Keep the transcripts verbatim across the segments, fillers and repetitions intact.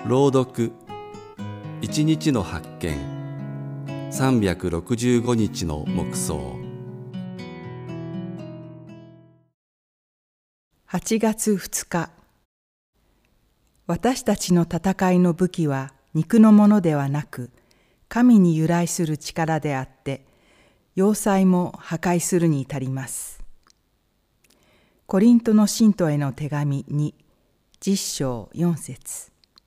朗読一日の発見さんびゃくろくじゅうごにちの黙想。 はちがつふつか。私たちの戦いの武器は肉のものではなく、神に由来する力であって、要塞も破壊するに足ります。コリントの信徒への手紙に、じゅっしょうよんせつ。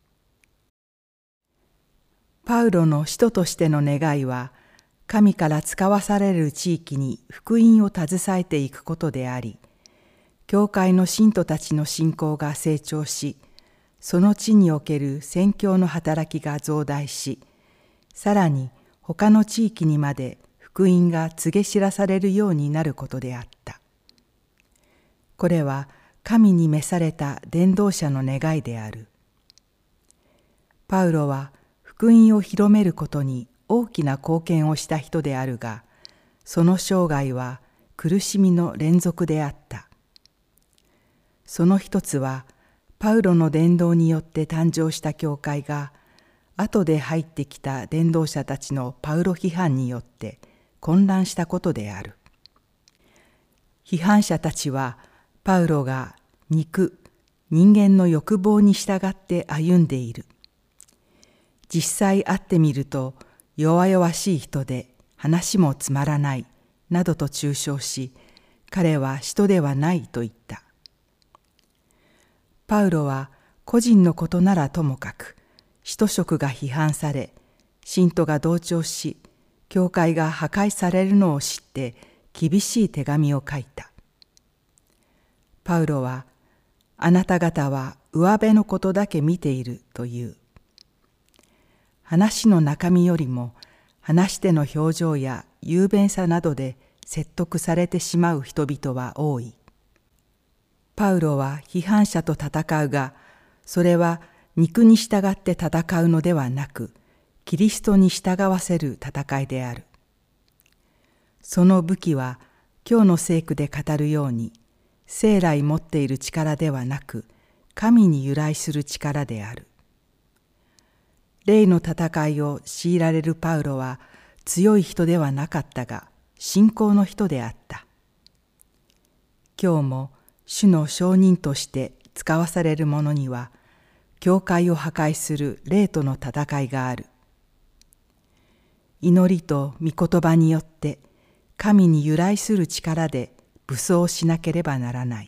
パウロの使徒としての願いは、神から使わされる地域に福音を携えていくことであり、教会の信徒たちの信仰が成長し、その地における宣教の働きが増大し、さらに他の地域にまで福音が告げ知らされるようになることであった。これは神に召された伝道者の願いである。パウロは福音を広めることに大きな貢献をした人であるが、その生涯は苦しみの連続であった。その一つは、パウロの伝道によって誕生した教会が、後で入ってきた伝道者たちのパウロ批判によって混乱したことである。批判者たちは、パウロが肉、人間の欲望に従って歩んでいる。実際会ってみると弱々しい人で話もつまらないなどと中傷し、彼は人ではないと言った。パウロは個人のことならともかく、使徒職が批判され、信徒が同調し、教会が破壊されるのを知って厳しい手紙を書いた。パウロは、あなた方は上辺のことだけ見ているという。話の中身よりも話し手の表情や雄弁さなどで説得されてしまう人々は多い。パウロは批判者と戦うが、それは肉に従って戦うのではなく、キリストに従わせる戦いである。その武器は今日の聖句で語るように、生来持っている力ではなく、神に由来する力である。霊の戦いを強いられるパウロは強い人ではなかったが、信仰の人であった。今日も主の証人として使わされる者には、教会を破壊する霊との戦いがある。祈りと御言葉によって神に由来する力で武装しなければならない。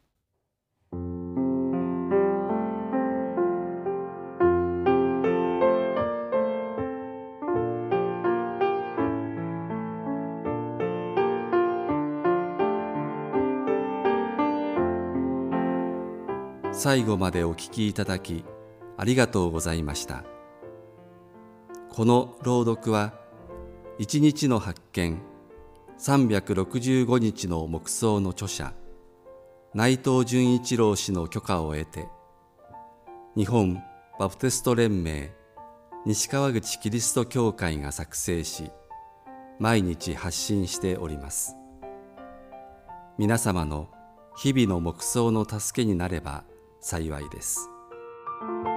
最後までお聞きいただきありがとうございました。この朗読は一日の発見さんびゃくろくじゅうごにちの黙想の著者内藤純一郎氏の許可を得て、日本バプテスト連盟西川口キリスト教会が作成し、毎日発信しております。皆様の日々の黙想の助けになれば幸いです。